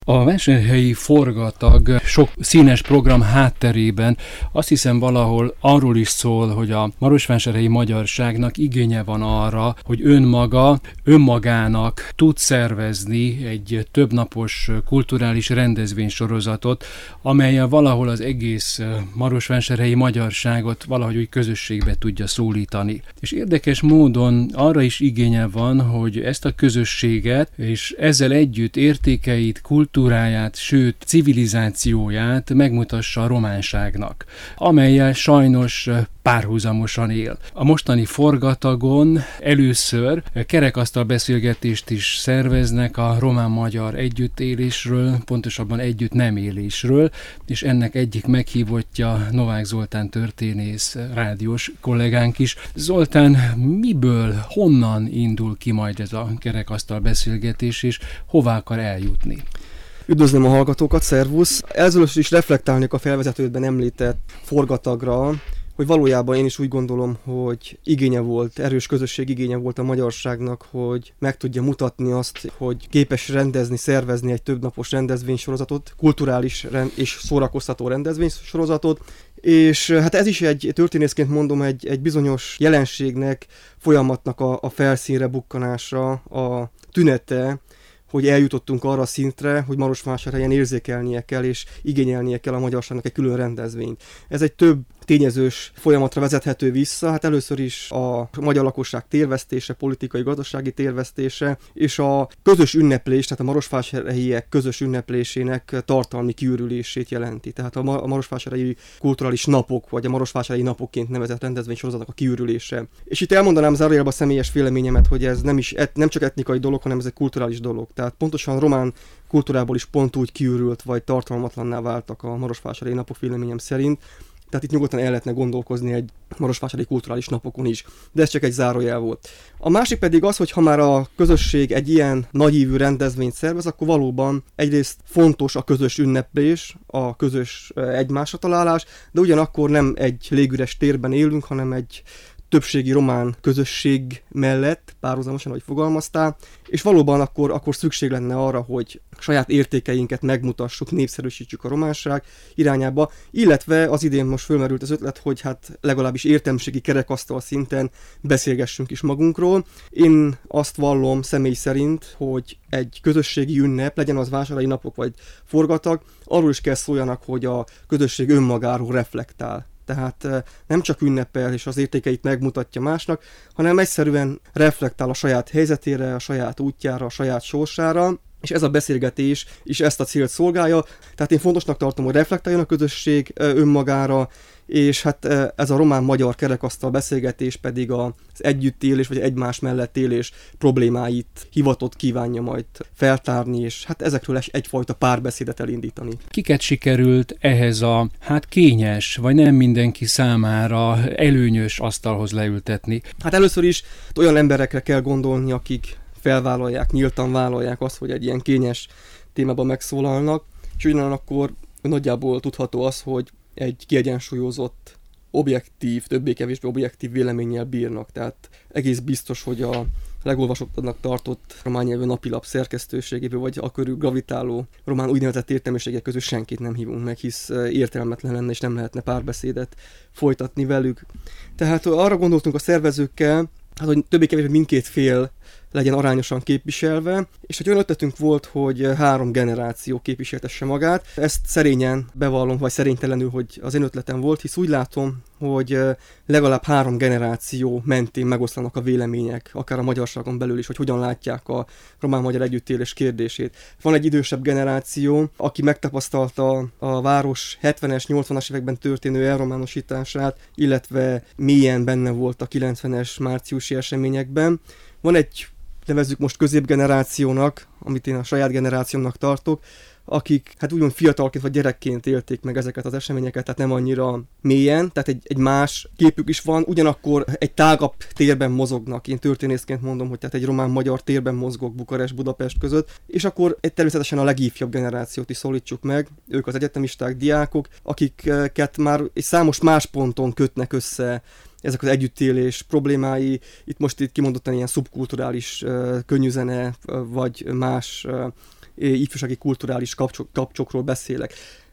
A Vásárhelyi Forgatag sok színes program hátterében azt hiszem valahol arról is szól, hogy a marosvásárhelyi magyarságnak igénye van arra, hogy önmagának tud szervezni egy többnapos kulturális rendezvénysorozatot, amellyel valahol az egész marosvásárhelyi magyarságot valahogy úgy közösségbe tudja szólítani. És érdekes módon arra is igénye van, hogy ezt a közösséget és ezzel együtt értékeit, kultúráját, sőt civilizációját megmutassa a románságnak, amellyel sajnos párhuzamosan él. A mostani forgatagon először kerekasztal beszélgetést is szerveznek a román-magyar együttélésről, pontosabban együtt nem élésről, és ennek egyik meghívottja Novák Zoltán történész, rádiós kollégánk is. Zoltán, honnan indul ki majd ez a kerekasztal beszélgetés, és hová akar eljutni? Üdvözlöm a hallgatókat, szervusz! Először is reflektálnék a felvezetődben említett forgatagra, hogy valójában én is úgy gondolom, hogy erős közösség igénye volt a magyarságnak, hogy meg tudja mutatni azt, hogy képes rendezni, szervezni egy többnapos rendezvénysorozatot, kulturális és szórakoztató rendezvénysorozatot, és hát ez is egy, történészként mondom, egy bizonyos jelenségnek, folyamatnak a felszínre bukkanása, a tünete, hogy eljutottunk arra a szintre, hogy Marosvásárhelyen érzékelnie kell és igényelnie kell a magyarságnak egy külön rendezvényt. Ez egy több tényezős folyamatra vezethető vissza, hát először is a magyar lakosság térvesztése, politikai, gazdasági térvesztése, és a közös ünneplés, tehát a marosvásárhelyiek közös ünneplésének tartalmi kiürülését jelenti. Tehát a marosvásárhelyi kulturális napok, vagy a marosvásárhelyi napokként nevezett rendezvénysorozatnak a kiürülése. És itt elmondanám zárójelben a személyes véleményemet, hogy ez nem csak etnikai dolog, hanem ez egy kulturális dolog. Tehát pontosan román kultúrából is pont úgy kiürült, vagy tartalmatlanná váltak a marosvásárhelyi napok véleményem szerint. Tehát itt nyugodtan el lehetne gondolkozni egy marosvásárhelyi kulturális napokon is, de ez csak egy zárójel volt. A másik pedig az, hogy ha már a közösség egy ilyen nagyívű rendezvényt szervez, akkor valóban egyrészt fontos a közös ünneplés, a közös egymásra találás, de ugyanakkor nem egy légüres térben élünk, hanem egy többségi román közösség mellett, párhuzamosan, ahogy fogalmaztál, és valóban akkor szükség lenne arra, hogy saját értékeinket megmutassuk, népszerűsítsük a románság irányába, illetve az idén most fölmerült az ötlet, hogy hát legalábbis értelmiségi kerekasztal szinten beszélgessünk is magunkról. Én azt vallom személy szerint, hogy egy közösségi ünnep, legyen az vásárhelyi napok vagy forgatag, arról is kell szóljanak, hogy a közösség önmagáról reflektál. Tehát nem csak ünnepel és az értékeit megmutatja másnak, hanem egyszerűen reflektál a saját helyzetére, a saját útjára, a saját sorsára, és ez a beszélgetés is ezt a célt szolgálja. Tehát én fontosnak tartom, hogy reflektáljon a közösség önmagára, és hát ez a román-magyar kerekasztal beszélgetés pedig az együttélés vagy egymás mellett élés problémáit hivatott kívánja majd feltárni, és hát ezekről egyfajta párbeszédet elindítani. Kiket sikerült ehhez a kényes, vagy nem mindenki számára előnyös asztalhoz leültetni? Hát először is olyan emberekre kell gondolni, akik nyíltan vállalják azt, hogy egy ilyen kényes témában megszólalnak, és ugyanakkor nagyjából tudható az, hogy egy kiegyensúlyozott, objektív, többé-kevésbé objektív véleménnyel bírnak. Tehát egész biztos, hogy a legolvasottabbnak tartott román nyelvű napilap szerkesztőségéből, vagy a körül gravitáló román úgynevezett értelmiségek közül senkit nem hívunk meg, hisz értelmetlen lenne, és nem lehetne párbeszédet folytatni velük. Tehát arra gondoltunk a szervezőkkel, hogy többé-kevésbé mindkét fél legyen arányosan képviselve, és egy olyan ötletünk volt, hogy 3 generáció képviseltesse magát. Ezt szerényen bevallom, vagy szerénytelenül, hogy az én ötletem volt, hisz úgy látom, hogy legalább 3 generáció mentén megoszlanak a vélemények, akár a magyarságon belül is, hogy hogyan látják a román-magyar együttélés kérdését. Van egy idősebb generáció, aki megtapasztalta a város 70-es, 80-as években történő elrománosítását, illetve mélyen benne volt a 90-es márciusi eseményekben. Van egy, nevezzük most középgenerációnak, amit én a saját generációmnak tartok, akik hát úgymond fiatalként vagy gyerekként élték meg ezeket az eseményeket, tehát nem annyira mélyen, tehát egy más képük is van, ugyanakkor egy tágabb térben mozognak. Én történészként mondom, hogy tehát egy román-magyar térben mozgok Bukarest-Budapest között, és akkor természetesen a legifjabb generációt is szólítsuk meg, ők az egyetemisták, diákok, akiket már egy számos más ponton kötnek össze ezek az együttélés problémái, itt kimondottan ilyen szubkulturális könnyűzene, vagy más ifjúsági kulturális kapcsokról beszélek.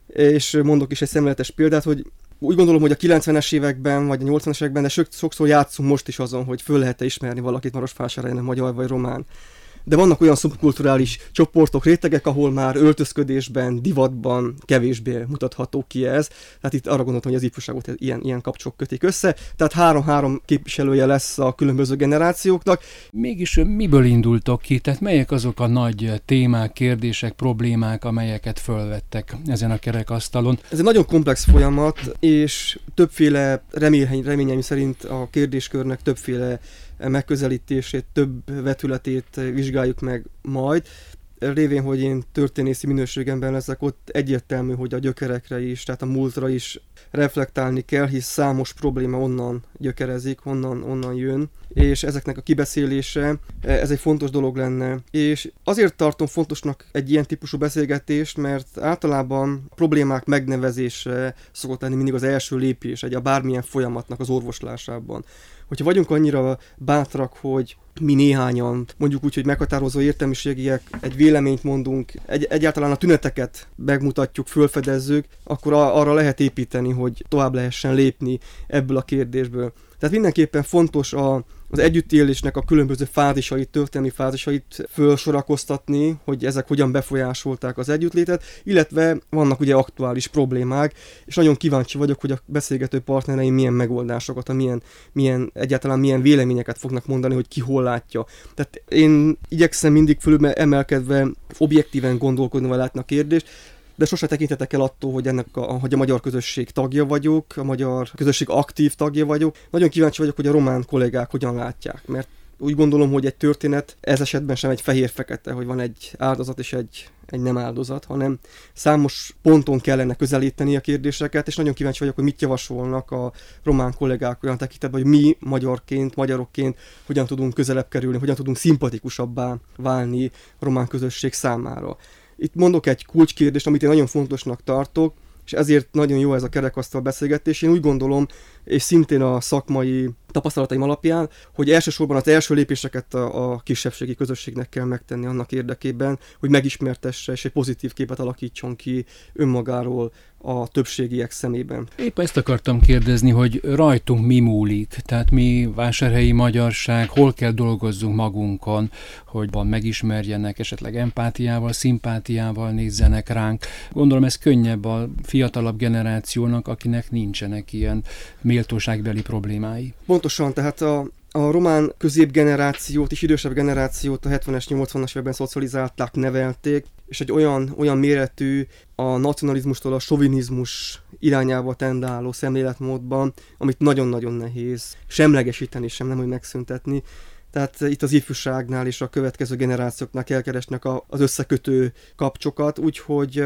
És mondok is egy szemléletes példát, hogy úgy gondolom, hogy a 90-es években, vagy a 80-es években, de sokszor játszunk most is azon, hogy föl lehet-e ismerni valakit Marosvásárhelyen, magyar vagy román. De vannak olyan szubkulturális csoportok, rétegek, ahol már öltözködésben, divatban kevésbé mutatható ki ez. Tehát itt arra gondoltam, hogy az ifjúságot ilyen kapcsok kötik össze. Tehát 3-3 képviselője lesz a különböző generációknak. Mégis miből indultok ki? Tehát melyek azok a nagy témák, kérdések, problémák, amelyeket fölvettek ezen a kerekasztalon? Ez egy nagyon komplex folyamat, és többféle reményeim szerint a kérdéskörnek többféle megközelítését, több vetületét vizsgáljuk meg majd. Révén, hogy én történészi minőségemben leszek, ott egyértelmű, hogy a gyökerekre is, tehát a múltra is reflektálni kell, hisz számos probléma onnan gyökerezik, onnan jön, és ezeknek a kibeszélése, ez egy fontos dolog lenne. És azért tartom fontosnak egy ilyen típusú beszélgetést, mert általában problémák megnevezése szokott lenni mindig az első lépés a bármilyen folyamatnak az orvoslásában. Hogyha vagyunk annyira bátrak, hogy mi néhányan, mondjuk úgy, hogy meghatározó értelmiségiek egy véleményt mondunk, egyáltalán a tüneteket megmutatjuk, fölfedezzük, akkor arra lehet építeni, hogy tovább lehessen lépni ebből a kérdésből. Tehát mindenképpen fontos az együttélésnek a különböző fázisait, történelmi fázisait fölsorakoztatni, hogy ezek hogyan befolyásolták az együttlétet, illetve vannak ugye aktuális problémák, és nagyon kíváncsi vagyok, hogy a beszélgető partnereim milyen megoldásokat, egyáltalán milyen véleményeket fognak mondani, hogy ki hol látja. Tehát én igyekszem mindig fölül emelkedve, objektíven gondolkodni, vagy látni a kérdést, de sose tekintetek el attól, hogy hogy a magyar közösség tagja vagyok, a magyar közösség aktív tagja vagyok. Nagyon kíváncsi vagyok, hogy a román kollégák hogyan látják, mert úgy gondolom, hogy egy történet ez esetben sem egy fehér-fekete, hogy van egy áldozat és egy nem áldozat, hanem számos ponton kellene közelíteni a kérdéseket, és nagyon kíváncsi vagyok, hogy mit javasolnak a román kollégák olyan tekintetben, hogy mi magyarokként hogyan tudunk közelebb kerülni, hogyan tudunk szimpatikusabbá válni a román közösség számára. Itt mondok egy kulcskérdést, amit én nagyon fontosnak tartok, és ezért nagyon jó ez a kerekasztal beszélgetés. Én úgy gondolom, és szintén a szakmai tapasztalataim alapján, hogy elsősorban az első lépéseket a kisebbségi közösségnek kell megtenni annak érdekében, hogy megismertesse és egy pozitív képet alakítson ki önmagáról a többségiek szemében. Épp ezt akartam kérdezni, hogy rajtunk mi múlik, tehát mi vásárhelyi magyarság, hol kell dolgozzunk magunkon, hogy megismerjenek, esetleg empátiával, szimpátiával nézzenek ránk. Gondolom ez könnyebb a fiatalabb generációnak, akinek nincsenek ilyen méltóságbeli problémái. Pontosan, tehát a román középgenerációt és idősebb generációt a 70-es, 80-as években szocializálták, nevelték, és egy olyan méretű a nacionalizmustól a sovinizmus irányába tendáló szemléletmódban, amit nagyon-nagyon nehéz semlegesíteni, nem hogy megszüntetni. Tehát itt az ifjúságnál és a következő generációknál elkeresnek az összekötő kapcsokat, úgyhogy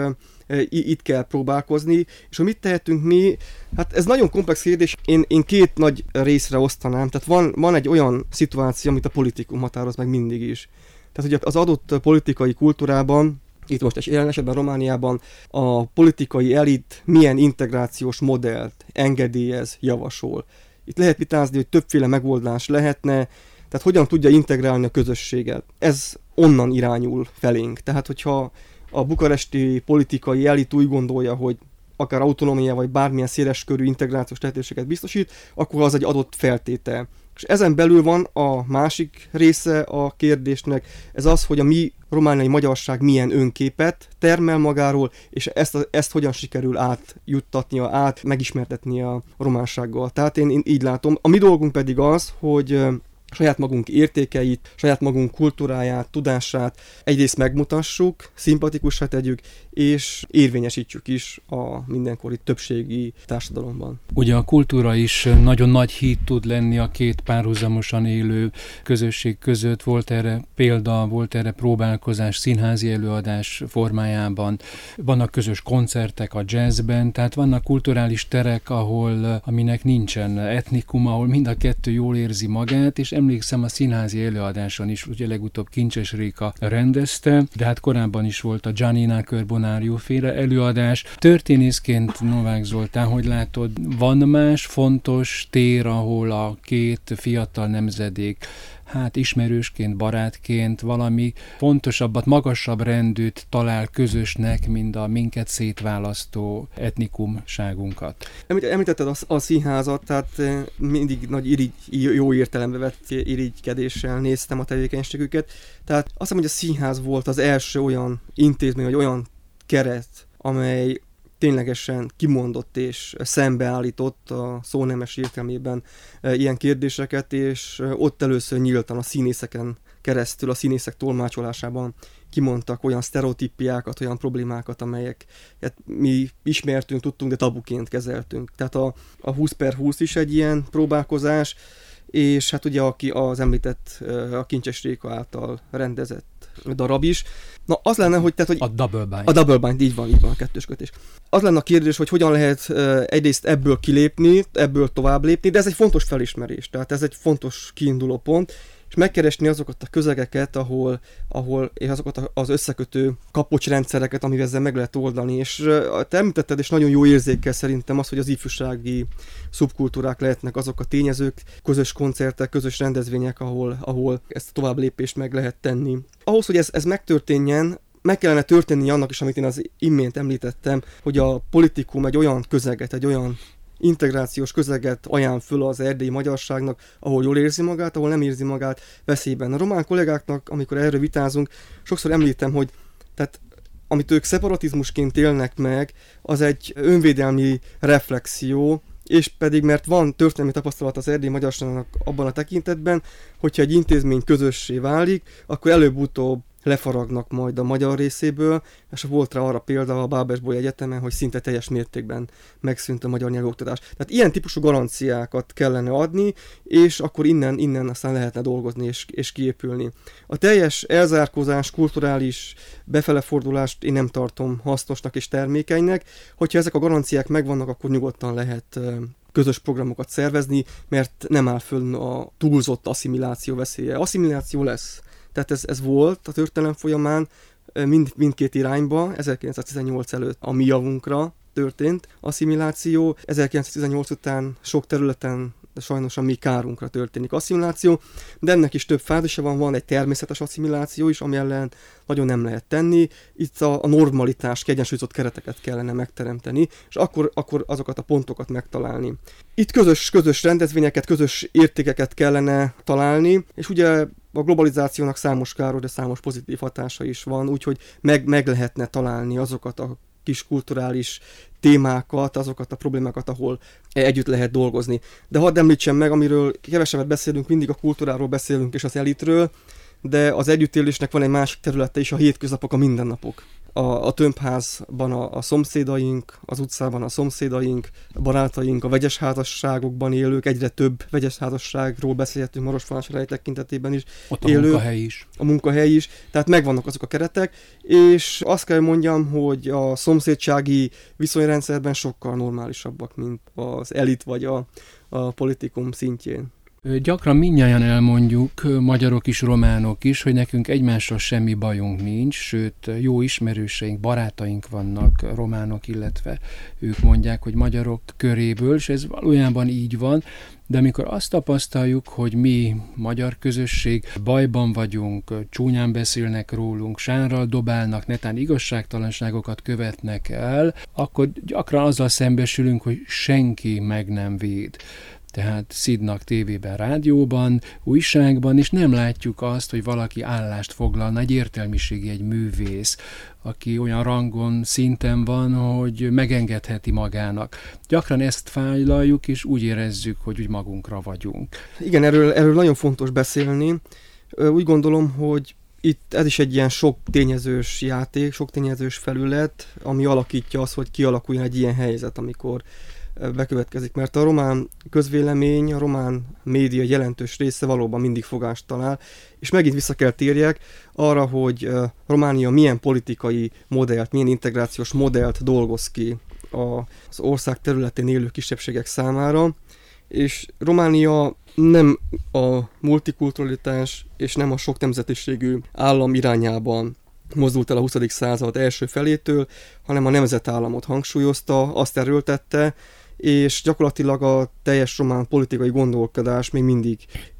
itt kell próbálkozni. És hogy mit tehetünk mi? Hát ez nagyon komplex kérdés. Én két nagy részre osztanám. Tehát van egy olyan szituáció, amit a politikum határoz meg mindig is. Tehát ugye az adott politikai kultúrában, itt most jelen esetben Romániában a politikai elit milyen integrációs modellt engedélyez, javasol. Itt lehet vitázni, hogy többféle megoldás lehetne, tehát hogyan tudja integrálni a közösséget. Ez onnan irányul felénk. Tehát hogyha a bukaresti politikai elit úgy gondolja, hogy akár autonómia vagy bármilyen széleskörű integrációs lehetőséget biztosít, akkor az egy adott feltétel. És ezen belül van a másik része a kérdésnek, ez az, hogy a mi romániai magyarság milyen önképet termel magáról, és ezt hogyan sikerül átjuttatnia, megismertetnie a románsággal. Tehát én így látom. A mi dolgunk pedig az, hogy saját magunk értékeit, saját magunk kultúráját, tudását egyrészt megmutassuk, szimpatikussá tegyük, és érvényesítsük is a mindenkori többségi társadalomban. Ugye a kultúra is nagyon nagy híd tud lenni a két párhuzamosan élő közösség között. Volt erre példa, volt erre próbálkozás színházi előadás formájában. Vannak közös koncertek a jazzben, tehát vannak kulturális terek, aminek nincsen etnikum, ahol mind a kettő jól érzi magát, és emlékszem a színházi előadáson is, ugye legutóbb Kincses Réka rendezte, de hát korábban is volt a Giannina Carbonaro féle előadás. Történészként Novák Zoltán, hogy látod, van más fontos tér, ahol a két fiatal nemzedék ismerősként, barátként valami fontosabbat, magasabb rendűt talál közösnek, mint a minket szétválasztó etnikumságunkat. Említetted a színházat, tehát mindig nagy jó értelembe vett irigykedéssel néztem a tevékenységüket. Tehát azt hiszem, hogy a színház volt az első olyan intézmény, vagy olyan keret, amely ténylegesen kimondott és szembeállított a szónemes értelmében ilyen kérdéseket, és ott először nyíltan a színészeken keresztül, a színészek tolmácsolásában kimondtak olyan sztereotípiákat, olyan problémákat, amelyeket mi ismertünk, tudtunk, de tabuként kezeltünk. Tehát a 20x20 is egy ilyen próbálkozás, és hát ugye az említett a Kincses Réka által rendezett darab is. Na, az lenne, hogy... Tehát, hogy a Double Bind. A Double Bind, így van, a kettős kötés. Az lenne a kérdés, hogy hogyan lehet egyrészt ebből kilépni, ebből tovább lépni, de ez egy fontos felismerés, tehát ez egy fontos kiinduló pont, és megkeresni azokat a közegeket, ahol és azokat az összekötő kapocsrendszereket, amivel ezzel meg lehet oldani. És te említetted, és nagyon jó érzékkel szerintem az, hogy az ifjúsági szubkultúrák lehetnek azok a tényezők, közös koncertek, közös rendezvények, ahol ezt a tovább lépést meg lehet tenni. Ahhoz, hogy ez megtörténjen, meg kellene történni annak is, amit én az imént említettem, hogy a politikum egy olyan közeget, egy olyan integrációs közeget ajánl föl az erdélyi magyarságnak, ahol jól érzi magát, ahol nem érzi magát veszélyben. A román kollégáknak, amikor erről vitázunk, sokszor említem, hogy tehát, amit ők szeparatizmusként élnek meg, az egy önvédelmi reflexió, és pedig mert van történelmi tapasztalat az erdélyi magyarságnak abban a tekintetben, hogyha egy intézmény közössé válik, akkor előbb-utóbb lefaragnak majd a magyar részéből, és volt rá arra példa a Bábes-Bolyai Egyetemen, hogy szinte teljes mértékben megszűnt a magyar nyelvoktatás. Tehát ilyen típusú garanciákat kellene adni, és akkor innen aztán lehetne dolgozni és kiépülni. A teljes elzárkózás, kulturális befelefordulást én nem tartom hasznosnak és termékenynek. Hogyha ezek a garanciák megvannak, akkor nyugodtan lehet közös programokat szervezni, mert nem áll fönn a túlzott asszimiláció veszélye. Asszimiláció lesz. Tehát ez volt a történelem folyamán mindkét irányba, 1918 előtt a mi javunkra történt asszimiláció, 1918 után sok területen de sajnos a mi kárunkra történik asszimiláció, de ennek is több fázisa van egy természetes asszimiláció is, ami ellen nagyon nem lehet tenni. Itt a normalitás, kiegyensúlyozott kereteket kellene megteremteni, és akkor azokat a pontokat megtalálni. Itt közös rendezvényeket, közös értékeket kellene találni, és ugye a globalizációnak számos káros, de számos pozitív hatása is van, úgyhogy meg lehetne találni azokat a kis kulturális témákat, azokat a problémákat, ahol együtt lehet dolgozni. De hadd említsem meg, amiről kevesebbet beszélünk, mindig a kultúráról beszélünk és az elitről, de az együttélésnek van egy másik területe is, a hétköznapok, a mindennapok. A tömbházban a szomszédaink, az utcában a szomszédaink, a barátaink, a vegyes házasságokban élők, egyre több vegyes házasságról beszélhetünk Marosvásárhely tekintetében is. Ott a munkahely is. A munkahely is, tehát megvannak azok a keretek, és azt kell mondjam, hogy a szomszédsági viszonyrendszerben sokkal normálisabbak, mint az elit vagy a politikum szintjén. Gyakran mindnyájan elmondjuk, magyarok is, románok is, hogy nekünk egymással semmi bajunk nincs, sőt, jó ismerőseink, barátaink vannak, románok, illetve ők mondják, hogy magyarok köréből, és ez valójában így van, de amikor azt tapasztaljuk, hogy mi, magyar közösség, bajban vagyunk, csúnyán beszélnek rólunk, sánral dobálnak, netán igazságtalanságokat követnek el, akkor gyakran azzal szembesülünk, hogy senki meg nem véd. Tehát szidnak tévében, rádióban, újságban, és nem látjuk azt, hogy valaki állást foglalna, egy értelmiségi, egy művész, aki olyan rangon, szinten van, hogy megengedheti magának. Gyakran ezt fájlaljuk, és úgy érezzük, hogy úgy magunkra vagyunk. Igen, erről nagyon fontos beszélni. Úgy gondolom, hogy itt ez is egy ilyen sok tényezős játék, sok tényezős felület, ami alakítja azt, hogy kialakuljon egy ilyen helyzet, amikor bekövetkezik, mert a román közvélemény, a román média jelentős része valóban mindig fogást talál, és megint vissza kell térjek arra, hogy Románia milyen politikai modellt, milyen integrációs modellt dolgoz ki az ország területén élő kisebbségek számára, és Románia nem a multikulturalitás és nem a sok nemzetiségű állam irányában mozdult el a 20. század első felétől, hanem a nemzetállamot hangsúlyozta, azt erőltette, és gyakorlatilag a teljes román politikai gondolkodás még mindig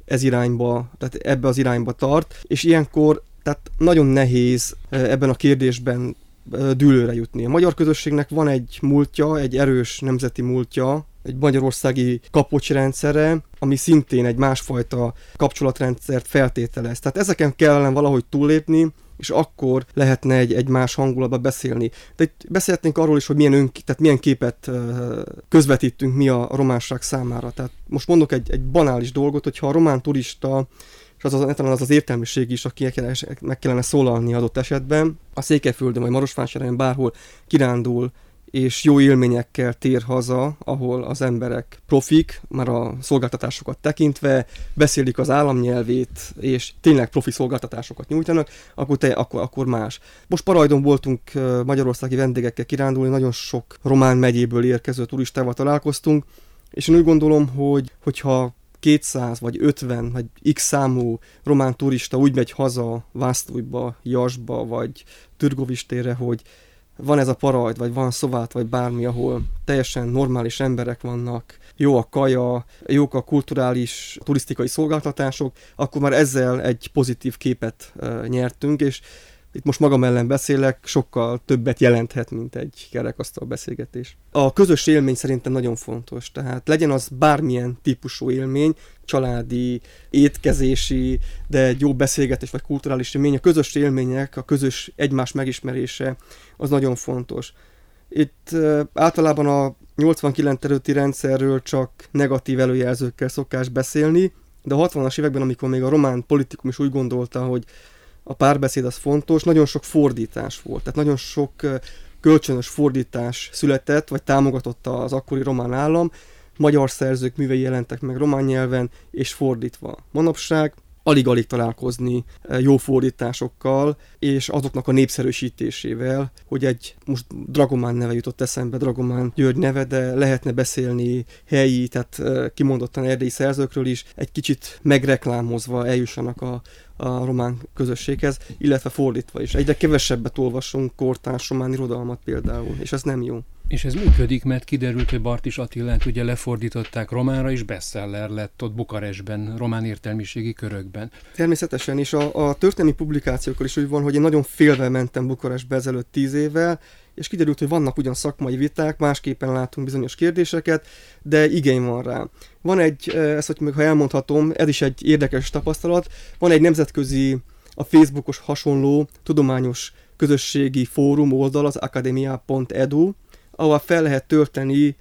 tehát ebbe az irányba tart, és ilyenkor tehát nagyon nehéz ebben a kérdésben dűlőre jutni. A magyar közösségnek van egy múltja, egy erős nemzeti múltja, egy magyarországi kapocsrendszere, ami szintén egy másfajta kapcsolatrendszert feltételez. Tehát ezeken kellene valahogy túllépni, és akkor lehetne egy más hangulatba beszélni. De itt beszélhetnénk arról is, hogy milyen képet közvetítünk mi a románság számára. Tehát most mondok egy banális dolgot, hogyha a román turista, és az értelmiség is, aki meg kellene szólalni adott esetben, a Székelyföldön vagy Marosvásárhelyen bárhol kirándul, és jó élményekkel tér haza, ahol az emberek profik, már a szolgáltatásokat tekintve, beszélik az államnyelvét, és tényleg profi szolgáltatásokat nyújtanak, akkor más. Most Parajdon voltunk magyarországi vendégekkel kirándulni, nagyon sok román megyéből érkező turistával találkoztunk, és én úgy gondolom, hogyha 200 vagy 50 vagy x számú román turista úgy megy haza Vászlóiba, Jasba vagy Târgovistére, hogy van ez a Parajd, vagy van Szovát, vagy bármi, ahol teljesen normális emberek vannak, jó a kaja, jók a kulturális, turisztikai szolgáltatások, akkor már ezzel egy pozitív képet nyertünk, és itt most magam ellen beszélek, sokkal többet jelenthet, mint egy kerekasztal beszélgetés. A közös élmény szerintem nagyon fontos, tehát legyen az bármilyen típusú élmény, családi, étkezési, de egy jó beszélgetés vagy kulturális élmény, a közös élmények, a közös egymás megismerése, az nagyon fontos. Itt általában a 89 előtti rendszerről csak negatív előjelzőkkel szokás beszélni, de a 60-as években, amikor még a román politikum is úgy gondolta, hogy a párbeszéd az fontos, nagyon sok fordítás volt, tehát nagyon sok kölcsönös fordítás született, vagy támogatott az akkori román állam, magyar szerzők művei jelentek meg román nyelven, és fordítva. Manapság alig-alig találkozni jó fordításokkal, és azoknak a népszerűsítésével, hogy most Dragomán neve jutott eszembe, Dragomán György neve, de lehetne beszélni helyi, tehát kimondottan erdélyi szerzőkről is, egy kicsit megreklámozva eljussanak a román közösséghez, illetve fordítva is. Egyre kevesebbet olvasunk kortárs román irodalmat például, és ez nem jó. És ez működik, mert kiderült, hogy Bartis Attilát ugye lefordították románra, és bestseller lett ott Bukarestben, román értelmiségi körökben. Természetesen, és a történelmi publikációkkal is úgy van, hogy én nagyon félve mentem Bukarestbe ezelőtt 10 évvel, és kiderült, hogy vannak ugyan szakmai viták, másképpen látunk bizonyos kérdéseket, de igény van rá. Van ezt, hogy még ha elmondhatom, ez is egy érdekes tapasztalat, van egy nemzetközi, a Facebookos hasonló tudományos közösségi fórum oldal, az academia.edu, ahol fel lehet tölteni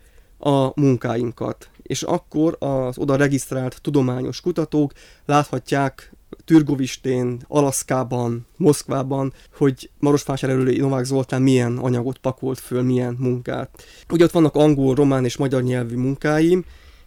a munkáinkat. És akkor az oda regisztrált tudományos kutatók láthatják Târgovistén, Alaszkában, Moszkvában, hogy Marosvásárhelyi Novák Zoltán milyen anyagot pakolt föl, milyen munkát. Ugye ott vannak angol, román és magyar nyelvű munkáim,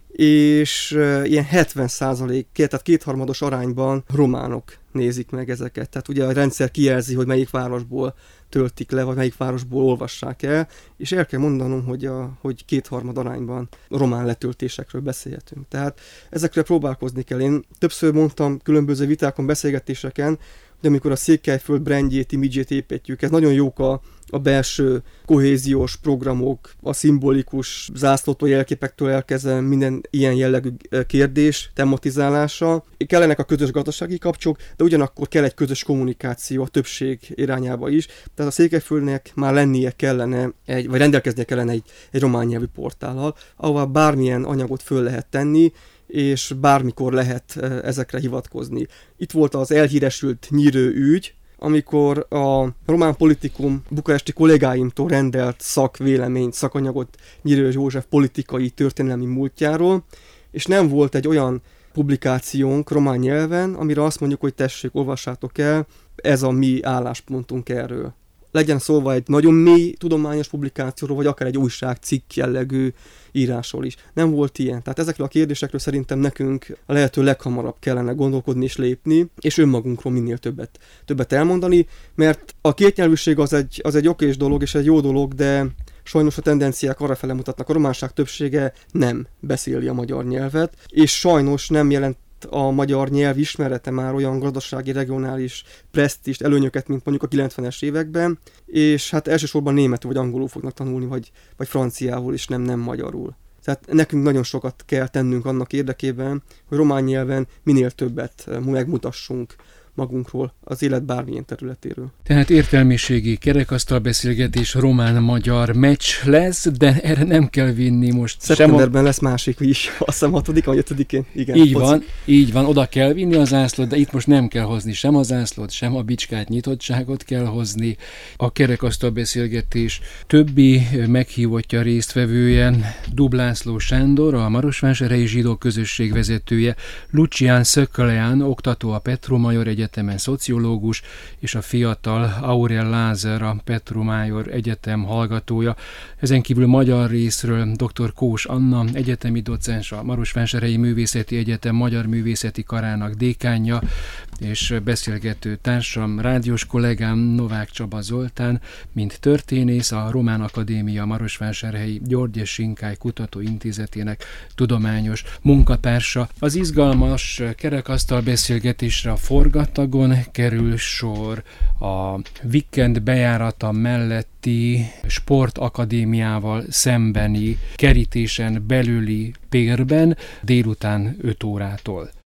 és ilyen 70%, tehát kétharmados arányban románok nézik meg ezeket. Tehát ugye a rendszer kijelzi, hogy melyik városból töltik le, vagy melyik városból olvassák el, és el kell mondanom, hogy kétharmad arányban román letöltésekről beszélhetünk. Tehát ezekre próbálkozni kell. Én többször mondtam különböző vitákon, beszélgetéseken, hogy amikor a Székelyföld brandjét, imidzsét építjük, ez nagyon jók a belső kohéziós programok, a szimbolikus zászlótól, jelképektől elkezdve minden ilyen jellegű kérdés tematizálása. Kellenek a közös gazdasági kapcsok, de ugyanakkor kell egy közös kommunikáció a többség irányába is. Tehát a Székelyföldnek már lennie kellene, vagy rendelkeznie kellene egy román nyelvű portállal, ahol bármilyen anyagot föl lehet tenni, és bármikor lehet ezekre hivatkozni. Itt volt az elhíresült Nyírő ügy, amikor a román politikum bukaresti kollégáimtól rendelt szakanyagot Nyírő József politikai történelmi múltjáról, és nem volt egy olyan publikációnk román nyelven, amire azt mondjuk, hogy tessék, olvassátok el, ez a mi álláspontunk erről. Legyen szólva egy nagyon mély tudományos publikációról, vagy akár egy újságcikk jellegű írásról is. Nem volt ilyen. Tehát ezekről a kérdésekről szerintem nekünk a lehető leghamarabb kellene gondolkodni és lépni, és önmagunkról minél többet elmondani, mert a kétnyelvűség az egy okés dolog, és egy jó dolog, de sajnos a tendenciák arrafele mutatnak. A románság többsége nem beszéli a magyar nyelvet, és sajnos nem jelent a magyar nyelv ismerete már olyan gazdasági, regionális presztízst, előnyöket, mint mondjuk a 90-es években, és hát elsősorban németül vagy angolul fognak tanulni, vagy franciául, és nem magyarul. Tehát nekünk nagyon sokat kell tennünk annak érdekében, hogy román nyelven minél többet megmutassunk magunkról, az élet bármilyen területéről. Tehát értelmiségi kerekasztalbeszélgetés, román-magyar meccs lesz, de erre nem kell vinni most. Szeptemberben lesz másik is, azt hiszem 6-án vagy 5-én. Igen, így van, oda kell vinni a zászlót, de itt most nem kell hozni sem a zászlót, sem a bicskát, nyitottságot kell hozni. A kerekasztalbeszélgetés többi meghívottja, résztvevője Dub László Sándor, a Marosvásárhelyi zsidó közösség vezetője, Lucián Szökeleán, oktató a Petrómajor Egyetemen, szociológus, és a fiatal Aurel Lázár, a Petrómajor Egyetem hallgatója. Ezen kívül magyar részről dr. Kós Anna, egyetemi docens, a Marosvásárhelyi Művészeti Egyetem Magyar Művészeti Karának dékánja, és beszélgető társam, rádiós kollégám Novák Csaba Zoltán, mint történész, a Román Akadémia Marosvásárhelyi György Sinkály Kutatóintézetének tudományos munkatársa. Az izgalmas kerekasztal beszélgetésre a Forgatagon kerül sor, a Vikend bejárata melletti sportakadémiával szembeni kerítésen belüli térben délután 5 órától.